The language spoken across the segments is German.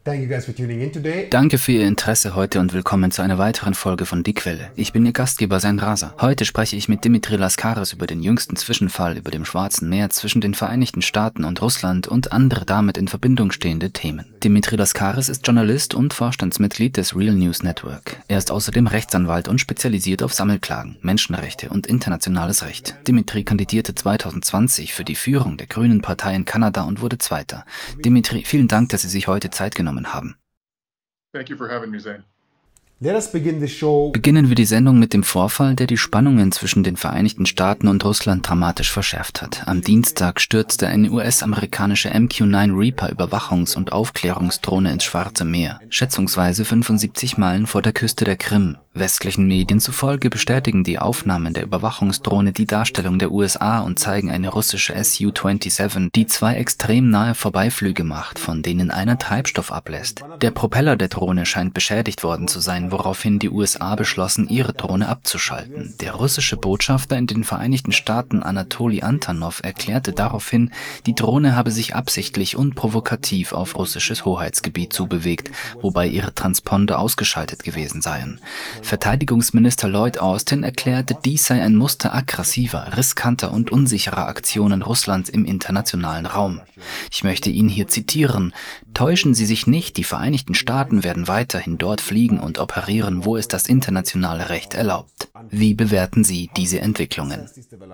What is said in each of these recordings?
Danke für Ihr Interesse heute und willkommen zu einer weiteren Folge von Die Quelle. Ich bin Ihr Gastgeber Zain Raza. Heute spreche ich mit Dimitri Laskaris über den jüngsten Zwischenfall über dem Schwarzen Meer zwischen den Vereinigten Staaten und Russland und andere damit in Verbindung stehende Themen. Dimitri Laskaris ist Journalist und Vorstandsmitglied des Real News Network. Er ist außerdem Rechtsanwalt und spezialisiert auf Sammelklagen, Menschenrechte und internationales Recht. Dimitri kandidierte 2020 für die Führung der Grünen Partei in Kanada und wurde Zweiter. Dimitri, vielen Dank, dass Sie sich heute Zeit genommen haben. Thank you for having me, Zain. Beginnen wir die Sendung mit dem Vorfall, der die Spannungen zwischen den Vereinigten Staaten und Russland dramatisch verschärft hat. Am Dienstag stürzte eine US-amerikanische MQ-9 Reaper Überwachungs- und Aufklärungsdrohne ins Schwarze Meer, schätzungsweise 75 Meilen vor der Küste der Krim. Westlichen Medien zufolge bestätigen die Aufnahmen der Überwachungsdrohne die Darstellung der USA und zeigen eine russische Su-27, die 2 extrem nahe Vorbeiflüge macht, von denen einer Treibstoff ablässt. Der Propeller der Drohne scheint beschädigt worden zu sein, woraufhin die USA beschlossen, ihre Drohne abzuschalten. Der russische Botschafter in den Vereinigten Staaten Anatoli Antonov erklärte daraufhin, die Drohne habe sich absichtlich und provokativ auf russisches Hoheitsgebiet zubewegt, wobei ihre Transponder ausgeschaltet gewesen seien. Verteidigungsminister Lloyd Austin erklärte, dies sei ein Muster aggressiver, riskanter und unsicherer Aktionen Russlands im internationalen Raum. Ich möchte ihn hier zitieren: Täuschen Sie sich nicht, die Vereinigten Staaten werden weiterhin dort fliegen und operieren, wo es das internationale Recht erlaubt. Wie bewerten Sie diese Entwicklungen?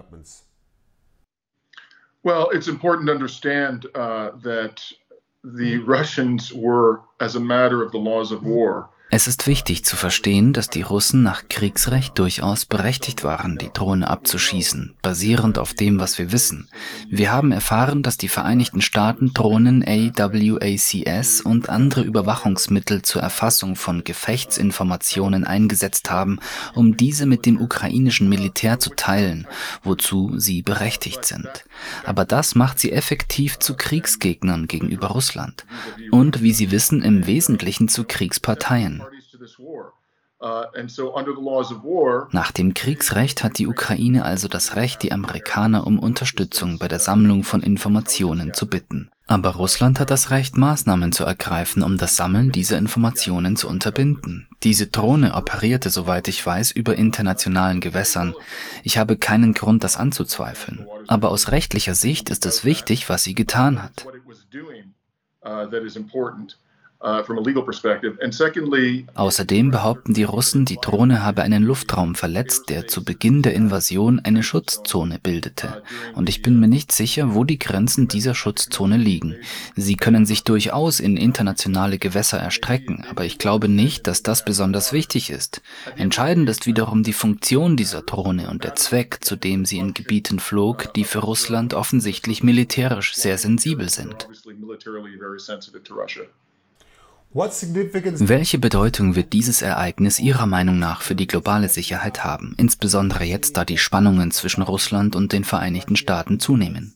Well, it's important to understand that the Russians were, as a matter of the laws of war, Es ist wichtig zu verstehen, dass die Russen nach Kriegsrecht durchaus berechtigt waren, die Drohne abzuschießen, basierend auf dem, was wir wissen. Wir haben erfahren, dass die Vereinigten Staaten Drohnen AWACS und andere Überwachungsmittel zur Erfassung von Gefechtsinformationen eingesetzt haben, um diese mit dem ukrainischen Militär zu teilen, wozu sie berechtigt sind. Aber das macht sie effektiv zu Kriegsgegnern gegenüber Russland und, wie Sie wissen, im Wesentlichen zu Kriegsparteien. Nach dem Kriegsrecht hat die Ukraine also das Recht, die Amerikaner um Unterstützung bei der Sammlung von Informationen zu bitten. Aber Russland hat das Recht, Maßnahmen zu ergreifen, um das Sammeln dieser Informationen zu unterbinden. Diese Drohne operierte, soweit ich weiß, über internationalen Gewässern. Ich habe keinen Grund, das anzuzweifeln. Aber aus rechtlicher Sicht ist es wichtig, was sie getan hat. Außerdem behaupten die Russen, die Drohne habe einen Luftraum verletzt, der zu Beginn der Invasion eine Schutzzone bildete. Und ich bin mir nicht sicher, wo die Grenzen dieser Schutzzone liegen. Sie können sich durchaus in internationale Gewässer erstrecken, aber ich glaube nicht, dass das besonders wichtig ist. Entscheidend ist wiederum die Funktion dieser Drohne und der Zweck, zu dem sie in Gebieten flog, die für Russland offensichtlich militärisch sehr sensibel sind. Welche Bedeutung wird dieses Ereignis Ihrer Meinung nach für die globale Sicherheit haben, insbesondere jetzt, da die Spannungen zwischen Russland und den Vereinigten Staaten zunehmen?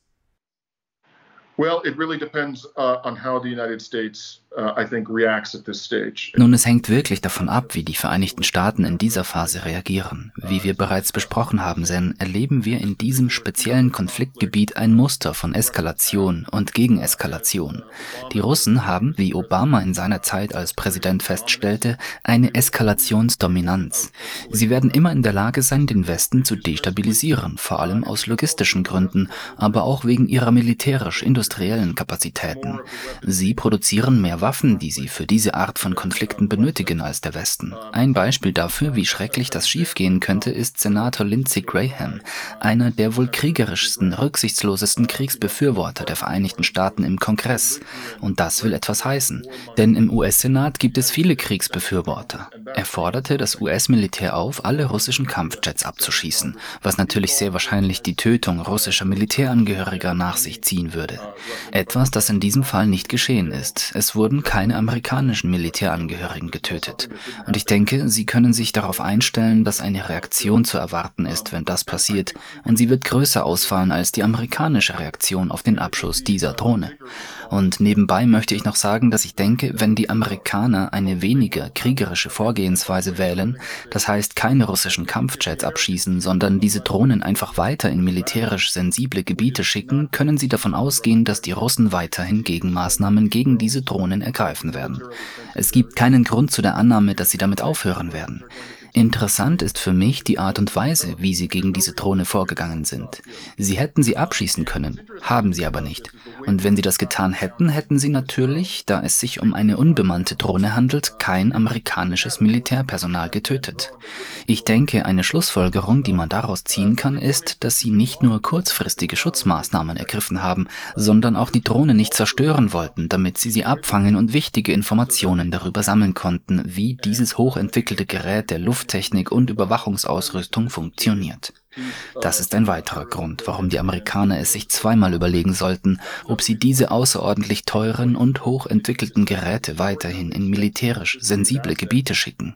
Well, it really depends on how the United States, I think, reacts at this stage. Nun, es hängt wirklich davon ab, wie die Vereinigten Staaten in dieser Phase reagieren. Wie wir bereits besprochen haben, Zen, erleben wir in diesem speziellen Konfliktgebiet ein Muster von Eskalation und Gegeneskalation. Die Russen haben, wie Obama in seiner Zeit als Präsident feststellte, eine Eskalationsdominanz. Sie werden immer in der Lage sein, den Westen zu destabilisieren, vor allem aus logistischen Gründen, aber auch wegen ihrer militärisch-industriellen Kapazitäten. Sie produzieren mehr Waffen, die sie für diese Art von Konflikten benötigen, als der Westen. Ein Beispiel dafür, wie schrecklich das schiefgehen könnte, ist Senator Lindsey Graham, einer der wohl kriegerischsten, rücksichtslosesten Kriegsbefürworter der Vereinigten Staaten im Kongress. Und das will etwas heißen, denn im US-Senat gibt es viele Kriegsbefürworter. Er forderte das US-Militär auf, alle russischen Kampfjets abzuschießen, was natürlich sehr wahrscheinlich die Tötung russischer Militärangehöriger nach sich ziehen würde. Etwas, das in diesem Fall nicht geschehen ist. Es wurden keine amerikanischen Militärangehörigen getötet. Und ich denke, Sie können sich darauf einstellen, dass eine Reaktion zu erwarten ist, wenn das passiert. Und sie wird größer ausfallen als die amerikanische Reaktion auf den Abschuss dieser Drohne. Und nebenbei möchte ich noch sagen, dass ich denke, wenn die Amerikaner eine weniger kriegerische Vorgehensweise wählen, das heißt keine russischen Kampfjets abschießen, sondern diese Drohnen einfach weiter in militärisch sensible Gebiete schicken, können sie davon ausgehen, dass die Russen weiterhin Gegenmaßnahmen gegen diese Drohnen ergreifen werden. Es gibt keinen Grund zu der Annahme, dass sie damit aufhören werden. Interessant ist für mich die Art und Weise, wie sie gegen diese Drohne vorgegangen sind. Sie hätten sie abschießen können, haben sie aber nicht. Und wenn sie das getan hätten, hätten sie natürlich, da es sich um eine unbemannte Drohne handelt, kein amerikanisches Militärpersonal getötet. Ich denke, eine Schlussfolgerung, die man daraus ziehen kann, ist, dass sie nicht nur kurzfristige Schutzmaßnahmen ergriffen haben, sondern auch die Drohne nicht zerstören wollten, damit sie abfangen und wichtige Informationen darüber sammeln konnten, wie dieses hochentwickelte Gerät der Lufttechnik und Überwachungsausrüstung funktioniert. Das ist ein weiterer Grund, warum die Amerikaner es sich zweimal überlegen sollten, ob sie diese außerordentlich teuren und hochentwickelten Geräte weiterhin in militärisch sensible Gebiete schicken.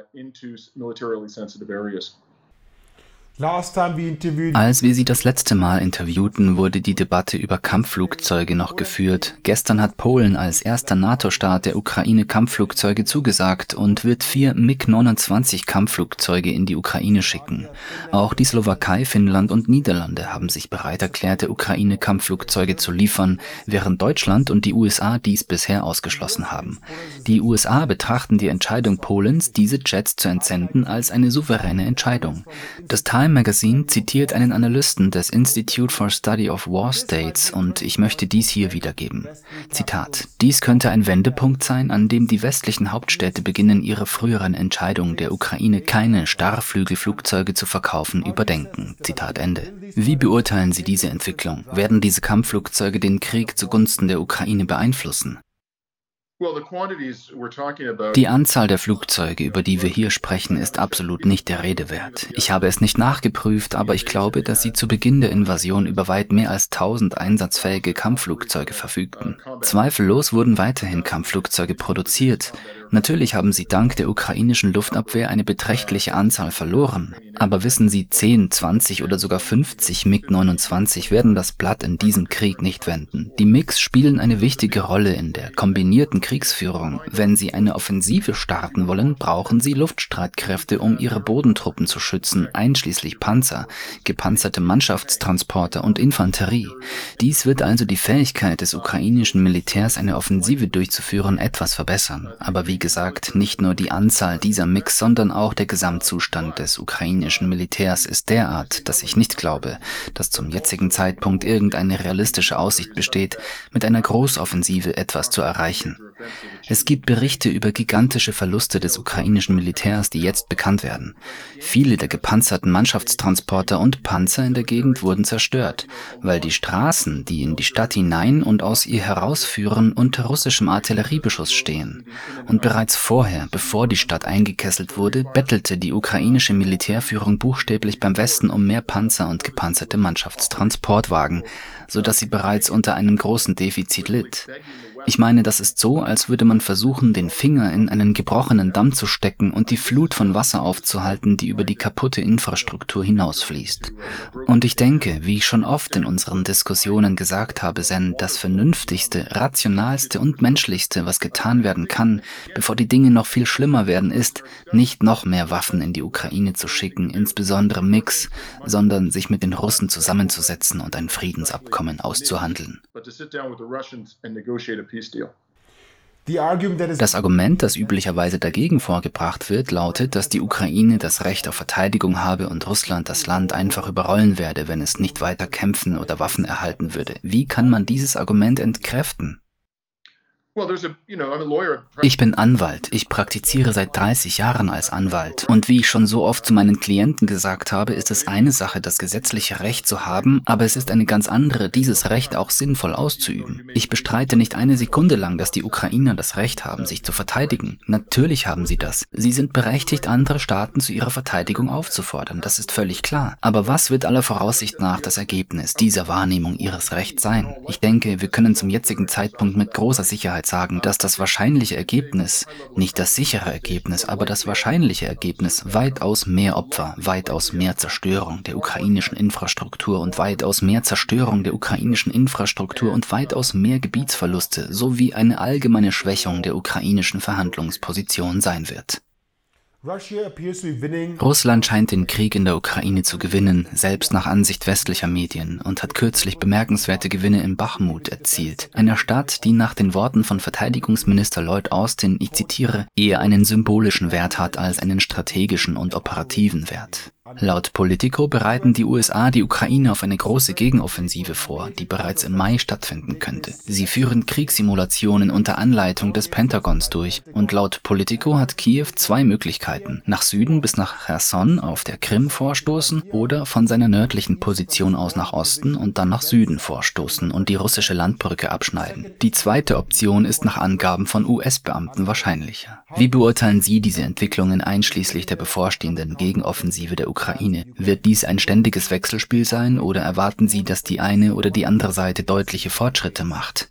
Als wir sie das letzte Mal interviewten, wurde die Debatte über Kampfflugzeuge noch geführt. Gestern hat Polen als erster NATO-Staat der Ukraine Kampfflugzeuge zugesagt und wird 4 MiG-29 Kampfflugzeuge in die Ukraine schicken. Auch die Slowakei, Finnland und Niederlande haben sich bereit erklärt, der Ukraine Kampfflugzeuge zu liefern, während Deutschland und die USA dies bisher ausgeschlossen haben. Die USA betrachten die Entscheidung Polens, diese Jets zu entsenden, als eine souveräne Entscheidung. Das Time Magazine zitiert einen Analysten des Institute for Study of War States und ich möchte dies hier wiedergeben. Zitat: Dies könnte ein Wendepunkt sein, an dem die westlichen Hauptstädte beginnen, ihre früheren Entscheidungen, der Ukraine keine Starrflügelflugzeuge zu verkaufen, überdenken. Zitat Ende. Wie beurteilen Sie diese Entwicklung? Werden diese Kampfflugzeuge den Krieg zugunsten der Ukraine beeinflussen? Die Anzahl der Flugzeuge, über die wir hier sprechen, ist absolut nicht der Rede wert. Ich habe es nicht nachgeprüft, aber ich glaube, dass sie zu Beginn der Invasion über weit mehr als 1000 einsatzfähige Kampfflugzeuge verfügten. Zweifellos wurden weiterhin Kampfflugzeuge produziert. Natürlich haben sie dank der ukrainischen Luftabwehr eine beträchtliche Anzahl verloren. Aber wissen Sie, 10, 20 oder sogar 50 MiG-29 werden das Blatt in diesem Krieg nicht wenden. Die MiGs spielen eine wichtige Rolle in der kombinierten Kriegsführung. Wenn sie eine Offensive starten wollen, brauchen sie Luftstreitkräfte, um ihre Bodentruppen zu schützen, einschließlich Panzer, gepanzerte Mannschaftstransporter und Infanterie. Dies wird also die Fähigkeit des ukrainischen Militärs, eine Offensive durchzuführen, etwas verbessern. Aber wie gesagt, nicht nur die Anzahl dieser MiGs, sondern auch der Gesamtzustand des ukrainischen Militärs ist derart, dass ich nicht glaube, dass zum jetzigen Zeitpunkt irgendeine realistische Aussicht besteht, mit einer Großoffensive etwas zu erreichen. Es gibt Berichte über gigantische Verluste des ukrainischen Militärs, die jetzt bekannt werden. Viele der gepanzerten Mannschaftstransporter und Panzer in der Gegend wurden zerstört, weil die Straßen, die in die Stadt hinein und aus ihr herausführen, unter russischem Artilleriebeschuss stehen. Und bereits vorher, bevor die Stadt eingekesselt wurde, bettelte die ukrainische Militärführung buchstäblich beim Westen um mehr Panzer und gepanzerte Mannschaftstransportwagen, sodass sie bereits unter einem großen Defizit litt. Ich meine, das ist so, als würde man versuchen, den Finger in einen gebrochenen Damm zu stecken und die Flut von Wasser aufzuhalten, die über die kaputte Infrastruktur hinausfließt. Und ich denke, wie ich schon oft in unseren Diskussionen gesagt habe, Sen, das Vernünftigste, Rationalste und Menschlichste, was getan werden kann, bevor die Dinge noch viel schlimmer werden, ist, nicht noch mehr Waffen in die Ukraine zu schicken, insbesondere MiGs, sondern sich mit den Russen zusammenzusetzen und ein Friedensabkommen auszuhandeln. Das Argument, das üblicherweise dagegen vorgebracht wird, lautet, dass die Ukraine das Recht auf Verteidigung habe und Russland das Land einfach überrollen werde, wenn es nicht weiter kämpfen oder Waffen erhalten würde. Wie kann man dieses Argument entkräften? Ich bin Anwalt. Ich praktiziere seit 30 Jahren als Anwalt. Und wie ich schon so oft zu meinen Klienten gesagt habe, ist es eine Sache, das gesetzliche Recht zu haben, aber es ist eine ganz andere, dieses Recht auch sinnvoll auszuüben. Ich bestreite nicht eine Sekunde lang, dass die Ukrainer das Recht haben, sich zu verteidigen. Natürlich haben sie das. Sie sind berechtigt, andere Staaten zu ihrer Verteidigung aufzufordern. Das ist völlig klar. Aber was wird aller Voraussicht nach das Ergebnis dieser Wahrnehmung ihres Rechts sein? Ich denke, wir können zum jetzigen Zeitpunkt mit großer Sicherheit sagen, dass das wahrscheinliche Ergebnis, nicht das sichere Ergebnis, aber das wahrscheinliche Ergebnis weitaus mehr Opfer, weitaus mehr Zerstörung der ukrainischen Infrastruktur und weitaus mehr Zerstörung der ukrainischen Infrastruktur und weitaus mehr Gebietsverluste sowie eine allgemeine Schwächung der ukrainischen Verhandlungsposition sein wird. Russland scheint den Krieg in der Ukraine zu gewinnen, selbst nach Ansicht westlicher Medien, und hat kürzlich bemerkenswerte Gewinne in Bachmut erzielt, einer Stadt, die nach den Worten von Verteidigungsminister Lloyd Austin, ich zitiere, eher einen symbolischen Wert hat als einen strategischen und operativen Wert. Laut Politico bereiten die USA die Ukraine auf eine große Gegenoffensive vor, die bereits im Mai stattfinden könnte. Sie führen Kriegssimulationen unter Anleitung des Pentagons durch und laut Politico hat Kiew zwei Möglichkeiten: nach Süden bis nach Cherson auf der Krim vorstoßen oder von seiner nördlichen Position aus nach Osten und dann nach Süden vorstoßen und die russische Landbrücke abschneiden. Die zweite Option ist nach Angaben von US-Beamten wahrscheinlicher. Wie beurteilen Sie diese Entwicklungen einschließlich der bevorstehenden Gegenoffensive der Ukraine? Wird dies ein ständiges Wechselspiel sein oder erwarten Sie, dass die eine oder die andere Seite deutliche Fortschritte macht?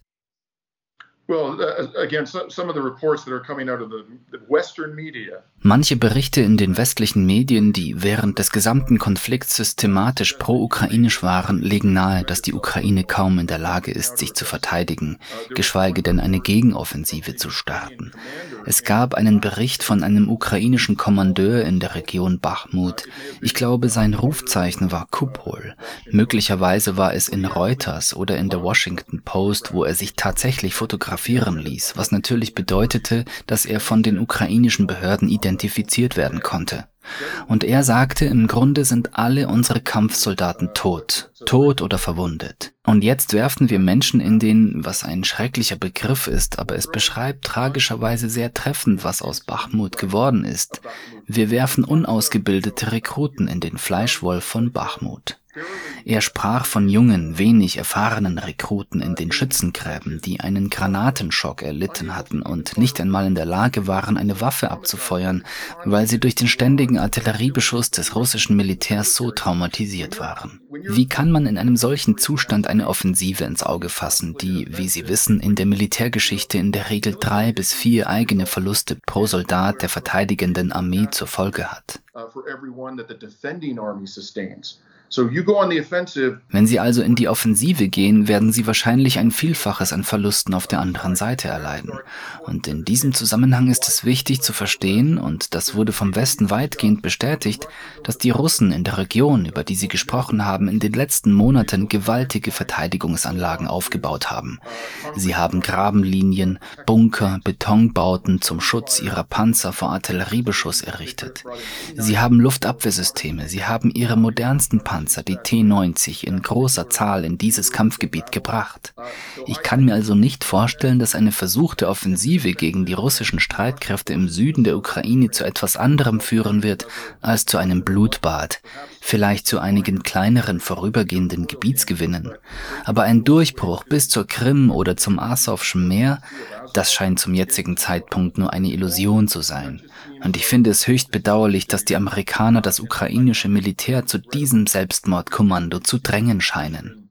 Manche Berichte in den westlichen Medien, die während des gesamten Konflikts systematisch pro-ukrainisch waren, legen nahe, dass die Ukraine kaum in der Lage ist, sich zu verteidigen, geschweige denn eine Gegenoffensive zu starten. Es gab einen Bericht von einem ukrainischen Kommandeur in der Region Bachmut. Ich glaube, sein Rufzeichen war Kupol. Möglicherweise war es in Reuters oder in der Washington Post, wo er sich tatsächlich fotografieren ließ, was natürlich bedeutete, dass er von den ukrainischen Behörden identifiziert werden konnte. Und er sagte, im Grunde sind alle unsere Kampfsoldaten tot oder verwundet. Und jetzt werfen wir Menschen in den, was ein schrecklicher Begriff ist, aber es beschreibt tragischerweise sehr treffend, was aus Bachmut geworden ist. Wir werfen unausgebildete Rekruten in den Fleischwolf von Bachmut. Er sprach von jungen, wenig erfahrenen Rekruten in den Schützengräben, die einen Granatenschock erlitten hatten und nicht einmal in der Lage waren, eine Waffe abzufeuern, weil sie durch den ständigen Artilleriebeschuss des russischen Militärs so traumatisiert waren. Wie kann man in einem solchen Zustand eine Offensive ins Auge fassen, die, wie Sie wissen, in der Militärgeschichte in der Regel 3 bis 4 eigene Verluste pro Soldat der verteidigenden Armee zur Folge hat? Wenn Sie also in die Offensive gehen, werden Sie wahrscheinlich ein Vielfaches an Verlusten auf der anderen Seite erleiden. Und in diesem Zusammenhang ist es wichtig zu verstehen, und das wurde vom Westen weitgehend bestätigt, dass die Russen in der Region, über die Sie gesprochen haben, in den letzten Monaten gewaltige Verteidigungsanlagen aufgebaut haben. Sie haben Grabenlinien, Bunker, Betonbauten zum Schutz ihrer Panzer vor Artilleriebeschuss errichtet. Sie haben Luftabwehrsysteme, sie haben ihre modernsten Panzer, die T-90, in großer Zahl in dieses Kampfgebiet gebracht. Ich kann mir also nicht vorstellen, dass eine versuchte Offensive gegen die russischen Streitkräfte im Süden der Ukraine zu etwas anderem führen wird als zu einem Blutbad, vielleicht zu einigen kleineren vorübergehenden Gebietsgewinnen. Aber ein Durchbruch bis zur Krim oder zum Asowschen Meer, das scheint zum jetzigen Zeitpunkt nur eine Illusion zu sein. Und ich finde es höchst bedauerlich, dass die Amerikaner das ukrainische Militär zu diesem Selbstmordkommando zu drängen scheinen.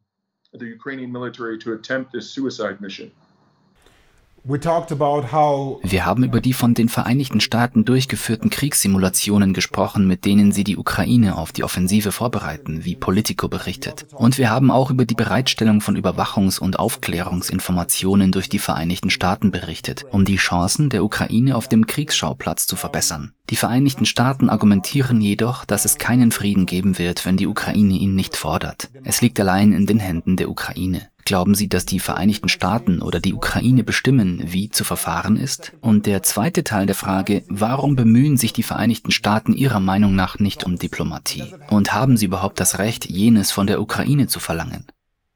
Wir haben über die von den Vereinigten Staaten durchgeführten Kriegssimulationen gesprochen, mit denen sie die Ukraine auf die Offensive vorbereiten, wie Politico berichtet. Und wir haben auch über die Bereitstellung von Überwachungs- und Aufklärungsinformationen durch die Vereinigten Staaten berichtet, um die Chancen der Ukraine auf dem Kriegsschauplatz zu verbessern. Die Vereinigten Staaten argumentieren jedoch, dass es keinen Frieden geben wird, wenn die Ukraine ihn nicht fordert. Es liegt allein in den Händen der Ukraine. Glauben Sie, dass die Vereinigten Staaten oder die Ukraine bestimmen, wie zu verfahren ist? Und der zweite Teil der Frage, warum bemühen sich die Vereinigten Staaten Ihrer Meinung nach nicht um Diplomatie? Und haben sie überhaupt das Recht, jenes von der Ukraine zu verlangen?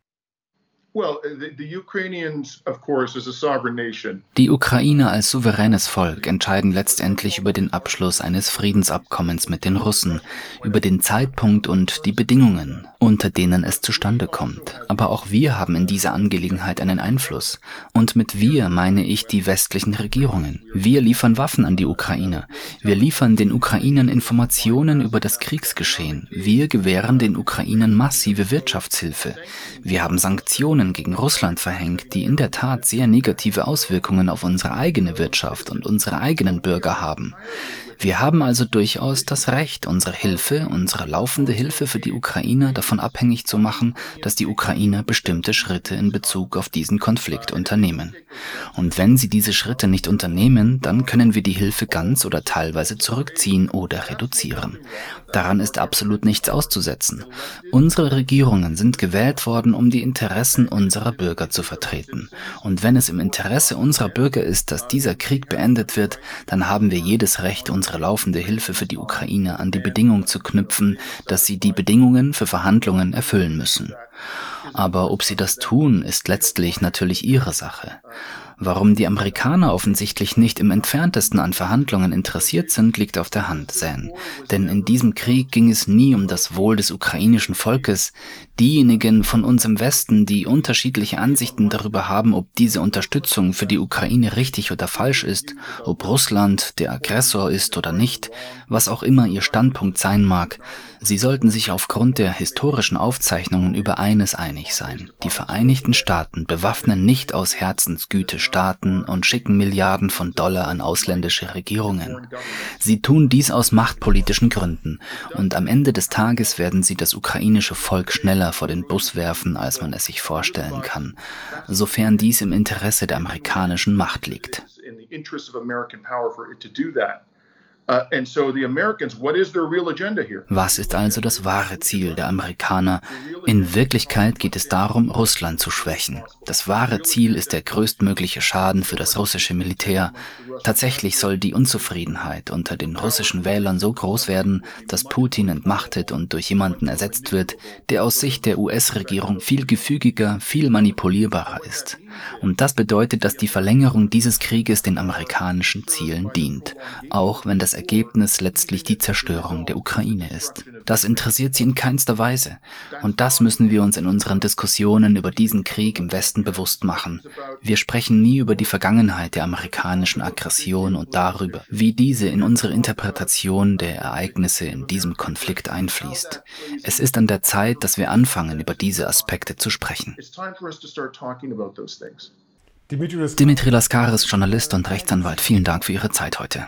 Die Ukrainer als souveränes Volk entscheiden letztendlich über den Abschluss eines Friedensabkommens mit den Russen, über den Zeitpunkt und die Bedingungen, unter denen es zustande kommt. Aber auch wir haben in dieser Angelegenheit einen Einfluss. Und mit wir meine ich die westlichen Regierungen. Wir liefern Waffen an die Ukrainer. Wir liefern den Ukrainern Informationen über das Kriegsgeschehen. Wir gewähren den Ukrainern massive Wirtschaftshilfe. Wir haben Sanktionen gegen Russland verhängt, die in der Tat sehr negative Auswirkungen auf unsere eigene Wirtschaft und unsere eigenen Bürger haben. Wir haben also durchaus das Recht, unsere laufende Hilfe für die Ukraine davon abhängig zu machen, dass die Ukrainer bestimmte Schritte in Bezug auf diesen Konflikt unternehmen. Und wenn sie diese Schritte nicht unternehmen, dann können wir die Hilfe ganz oder teilweise zurückziehen oder reduzieren. Daran ist absolut nichts auszusetzen. Unsere Regierungen sind gewählt worden, um die Interessen unserer Bürger zu vertreten. Und wenn es im Interesse unserer Bürger ist, dass dieser Krieg beendet wird, dann haben wir jedes Recht, unsere laufende Hilfe für die Ukraine an die Bedingung zu knüpfen, dass sie die Bedingungen für Verhandlungen erfüllen müssen. Aber ob sie das tun, ist letztlich natürlich ihre Sache. Warum die Amerikaner offensichtlich nicht im Entferntesten an Verhandlungen interessiert sind, liegt auf der Hand, Zan. Denn in diesem Krieg ging es nie um das Wohl des ukrainischen Volkes. Diejenigen von uns im Westen, die unterschiedliche Ansichten darüber haben, ob diese Unterstützung für die Ukraine richtig oder falsch ist, ob Russland der Aggressor ist oder nicht, was auch immer ihr Standpunkt sein mag, sie sollten sich aufgrund der historischen Aufzeichnungen über eines einig sein. Die Vereinigten Staaten bewaffnen nicht aus Herzensgüte Staaten und schicken Milliarden von Dollar an ausländische Regierungen. Sie tun dies aus machtpolitischen Gründen und am Ende des Tages werden sie das ukrainische Volk schneller vor den Bus werfen, als man es sich vorstellen kann, sofern dies im Interesse der amerikanischen Macht liegt. Was ist also das wahre Ziel der Amerikaner? In Wirklichkeit geht es darum, Russland zu schwächen. Das wahre Ziel ist der größtmögliche Schaden für das russische Militär. Tatsächlich soll die Unzufriedenheit unter den russischen Wählern so groß werden, dass Putin entmachtet und durch jemanden ersetzt wird, der aus Sicht der US-Regierung viel gefügiger, viel manipulierbarer ist. Und das bedeutet, dass die Verlängerung dieses Krieges den amerikanischen Zielen dient, auch wenn das Ergebnis letztlich die Zerstörung der Ukraine ist. Das interessiert sie in keinster Weise. Und das müssen wir uns in unseren Diskussionen über diesen Krieg im Westen bewusst machen. Wir sprechen nie über die Vergangenheit der amerikanischen Aggression und darüber, wie diese in unsere Interpretation der Ereignisse in diesem Konflikt einfließt. Es ist an der Zeit, dass wir anfangen, über diese Aspekte zu sprechen. Dimitri Laskaris, Journalist und Rechtsanwalt, vielen Dank für Ihre Zeit heute.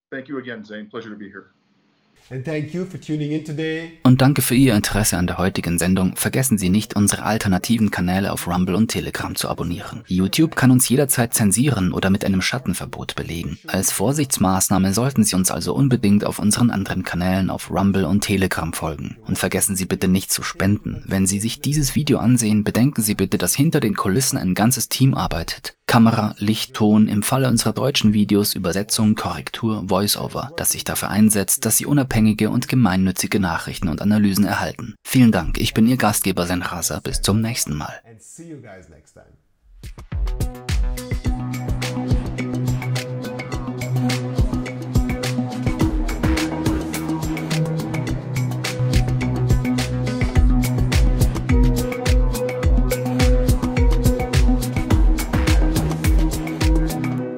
Und danke für Ihr Interesse an der heutigen Sendung. Vergessen Sie nicht, unsere alternativen Kanäle auf Rumble und Telegram zu abonnieren. YouTube kann uns jederzeit zensieren oder mit einem Schattenverbot belegen. Als Vorsichtsmaßnahme sollten Sie uns also unbedingt auf unseren anderen Kanälen auf Rumble und Telegram folgen. Und vergessen Sie bitte nicht zu spenden. Wenn Sie sich dieses Video ansehen, bedenken Sie bitte, dass hinter den Kulissen ein ganzes Team arbeitet. Kamera, Licht, Ton, im Falle unserer deutschen Videos Übersetzung, Korrektur, Voice-Over, das sich dafür einsetzt, dass Sie unabhängige und gemeinnützige Nachrichten und Analysen erhalten. Vielen Dank, ich bin Ihr Gastgeber Senrasa, bis zum nächsten Mal.